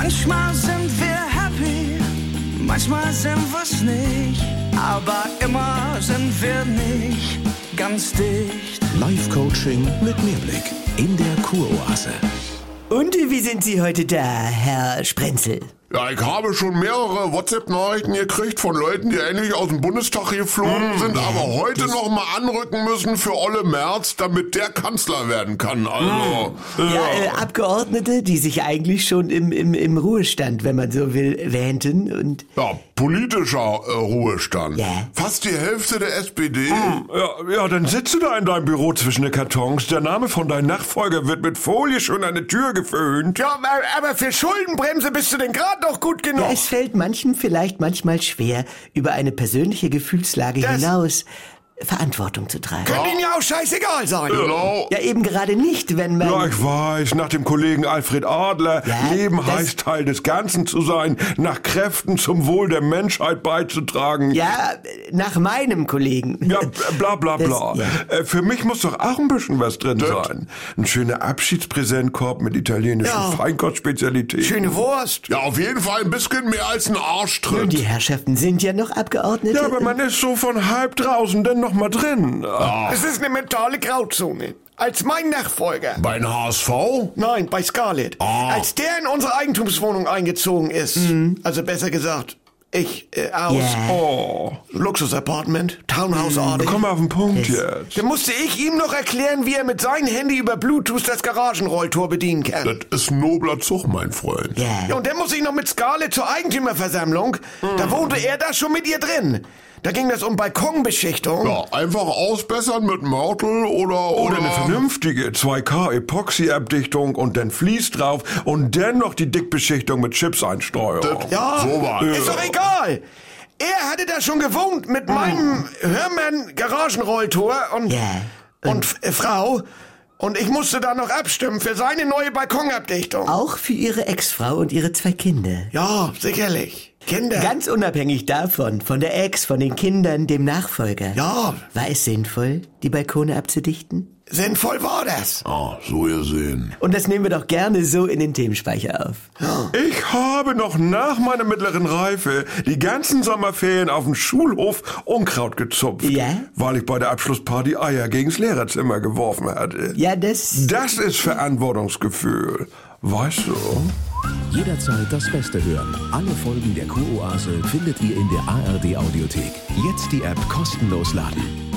Manchmal sind wir happy, manchmal sind wir's nicht, aber immer sind wir nicht ganz dicht. Live-Coaching mit Mehrblick in der Kuroase. Und wie sind Sie heute da, Herr Sprenzel? Ja, ich habe schon mehrere WhatsApp-Nachrichten gekriegt von Leuten, die endlich aus dem Bundestag geflogen sind, aber heute noch mal anrücken müssen für Olle Merz, damit der Kanzler werden kann. Also, Abgeordnete, die sich eigentlich schon im Ruhestand, wenn man so will, wähnten und... ja, politischer Ruhestand. Ja. Fast die Hälfte der SPD. Ja, dann sitzt du da in deinem Büro zwischen den Kartons. Der Name von deinem Nachfolger wird mit Folie schon an die Tür geföhnt. Ja, aber für Schuldenbremse bist du denn gerade noch gut genug. Ja, es fällt manchen vielleicht manchmal schwer, über eine persönliche Gefühlslage hinaus Verantwortung zu tragen. Könnte Ihnen ja auch scheißegal sein. Genau. Ja, eben gerade nicht, wenn man... Ja, ich weiß, nach dem Kollegen Alfred Adler, Ja, Leben das- heißt Teil des Ganzen zu sein, nach Kräften zum Wohl der Menschheit beizutragen. Ja, nach meinem Kollegen. Ja, bla bla bla. Das- Für mich muss doch auch ein bisschen was drin sein. Ein schöner Abschiedspräsentkorb mit italienischen Ja. Feinkostspezialitäten. Schöne Wurst. Ja, auf jeden Fall ein bisschen mehr als ein Und Arschtritt. die Herrschaften sind ja noch Abgeordnete. Ja, aber man ist so von halb draußen dann noch mal drin. Es ist eine mentale Grauzone. Als mein Nachfolger. Bei den HSV? Nein, bei Scarlett. Als der in unsere Eigentumswohnung eingezogen ist. Also besser gesagt, aus Ja. Oh, Luxusapartment, Townhouse-artig. komm mal auf den Punkt Das- jetzt. Dann musste ich ihm noch erklären, wie er mit seinem Handy über Bluetooth das Garagenrolltor bedienen kann. Das ist ein nobler Zug, mein Freund. Ja, Ja. und dann muss ich noch mit Scarlett zur Eigentümerversammlung. Da wohnte er da schon mit ihr drin. Da ging das um Balkonbeschichtung. Ja, einfach ausbessern mit Mörtel oder Eine vernünftige 2K-Epoxy-Abdichtung und dann Vlies drauf und dann noch die Dickbeschichtung mit Chips-Einstreuung. Ja, So was. ist doch egal. Er hatte da schon gewohnt mit meinem Hörmann-Garagenrolltor und, Ja. und Frau. Und ich musste da noch abstimmen für seine neue Balkonabdichtung. Auch für ihre Ex-Frau und ihre 2 Kinder. Ja, sicherlich. Kinder. Ganz unabhängig davon, von der Ex, von den Kindern, dem Nachfolger. Ja, War es sinnvoll, die Balkone abzudichten? sinnvoll war das. Ah, so ihr sehen. Und das nehmen wir doch gerne so in den Themenspeicher auf. Ich habe noch nach meiner mittleren Reife die ganzen Sommerferien auf dem Schulhof Unkraut gezupft, Ja? weil ich bei der Abschlussparty Eier gegens Lehrerzimmer geworfen hatte. Ja, das... Das ist Verantwortungsgefühl, weißt du? Jederzeit das Beste hören. Alle Folgen der Kuroase findet ihr in der ARD Audiothek. Jetzt die App kostenlos laden.